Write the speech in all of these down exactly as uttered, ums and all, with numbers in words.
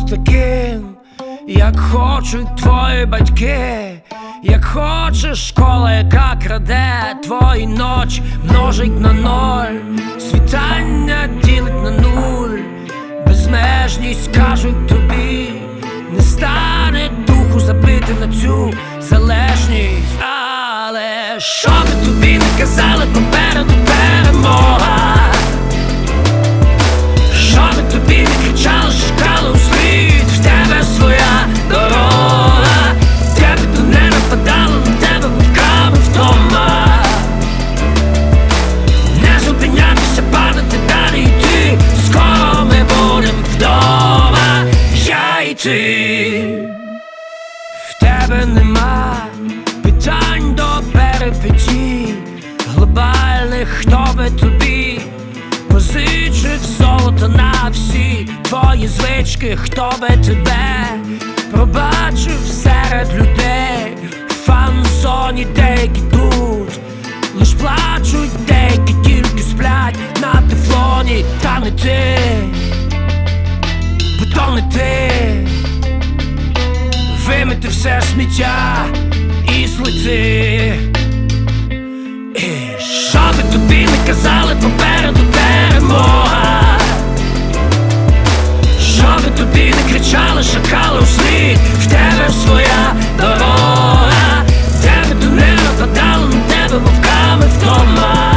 таким, як хочуть твої батьки. Як хочеш школа, яка краде твої ночі, множить на ноль, світання ділить на нуль. Безмежність, кажуть тобі, не стане духу забити на цю залежність. Але що би тобі не казали, попереду перемога. Що би тобі не кричали, шукали у світ, в тебе своя дорога. Тебе то не нападало, на тебе вовками вдома. Не зупинятися, падати далі йти, скоро ми будем вдома, я і ти. В тебе нема питань до перипетій глобальних, хто би тобі позичив золото на всі твої звички, хто би тебе пробачив серед людей. В фан-зоні деякі тут лиш плачуть, деякі тільки сплять на тефлоні. Та не ти, бо то не ти. Вимити все сміття і злети. І що би тобі не казали, попереду перемога. Що би тобі не кричали, шакали у слід, в тебе своя дорога. Тебе то не нападало, на тебе вовками вдома.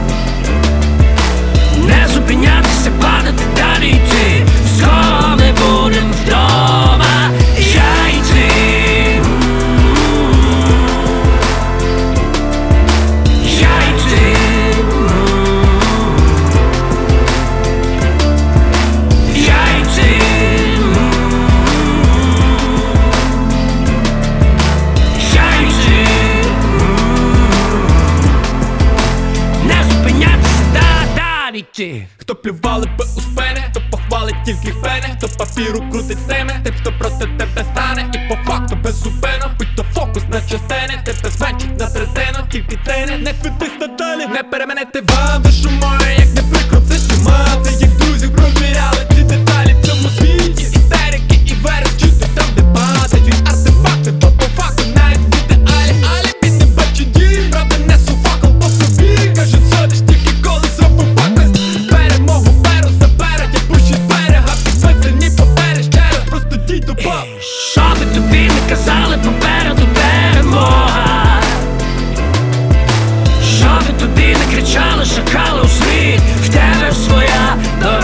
Не зупинятися, падати далі йти, скоро ми будем вдома, я і ти. Хто плювали би у спини, хто похвалить тільки пени, хто папіру крутить з ними, тим, хто проти тебе стане. І по факту без зупину, будь то фокус на частини, тебе зменшить на третину, тільки ти не не квитись надалі. Не переманити вам душу мою, як не прикро, це ще мати. Як друзів провіряли ці деталі в цьому світі. Істерики і верес, чути там дебати, від артефакти, бо по факту навіть в ідеалі. Алібі не бачу дій, правда несу факел по собі. Кажуть, содиш тільки коли зробив пакость. Перемогу беру, заберу, я пущу з берега, підписані папери ще раз, просто дій до баб. Що би тобі не казали, попереду перемога. Що би тобі не кричали, шакали у світ, в тебе своя дорога.